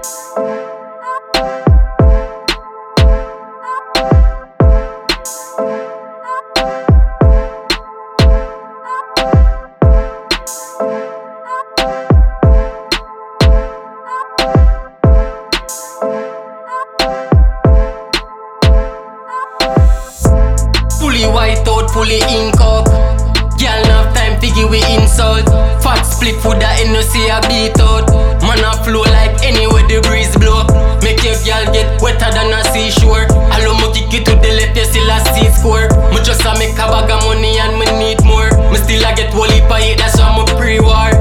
Fully white out, fully ink up. Girl enough time to give we insult. Fat split food that ain't no see a beat out. Man a flow like anywhere the breeze blow. Make your girl get wetter than a seashore. Allow me kick it to the left, you still a C score. Me just a make a bag of money and me need more. Me still a get whole heap of hate, that's why I'm a pre-war.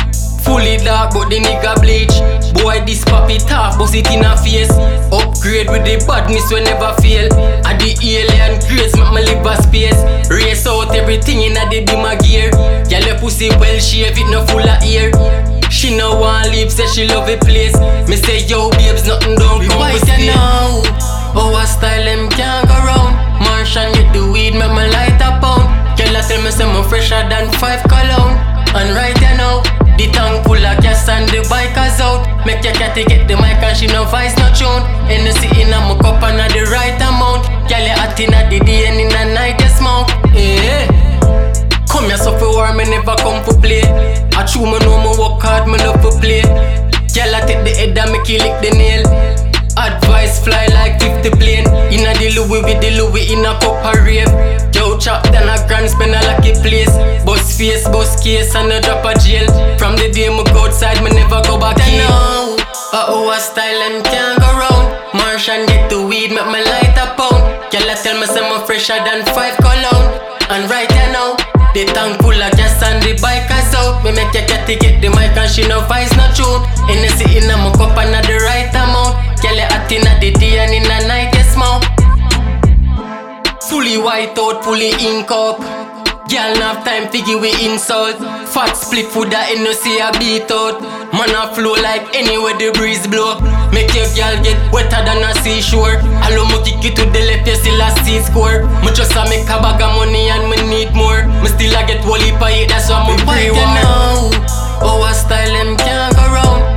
Fully dark but the nigga bleach. Boy this poppy tough, bust it in a face. Upgrade with the badness we never fail. At the alien grace make me live a space. Race out everything in a the dimmer gear. Girl your pussy well shave, it no full of ear. She no want leave, say she love the place. Me say yo babes nothing don't come with you now. Our style them can't go round. Martian get the weed make me light a pound. Girl I tell me say me fresher than 5 cologne. And right you now the tank full of gas and the bike is out. Make your catty get the mic and she no voice no tune. Energy in a my cup and the right amount. Girl you hot in the day and in the night you smoke. Yeah. Come here so for war me never come for play. I true me know me work hard me love for play. Girl I take the head and make you lick the nail. Advice fly like 50 plane. Inna the Louis with the Louis in a cup of rave. Yo chop than a grand spend a lucky place. Bust face, bust case and a drop a jail. From the day me go outside me never go back in. Now, our style them can't go round. Martian get the weed make me light a pound. Girl I tell me say me fresher than 5 cologne. And right you now the tank full of gas and the bike is out. Me make your catty get the mic and she no voice no tune. Energy in a my cup and the right amount. Girl you hot in the day and in the night you smoke. Fully white out, fully ink up. Girl enough time to give we insult. Fat split food that ain't no see a beat out. Man a flow like anywhere the breeze blow. Make your girl get wetter than a seashore. Allow me kick it to the left, you still a C score. Me just a make a bag of money and me need more. Me still a get whole heap of hate, that's why me pre-war. Our style them can't go round.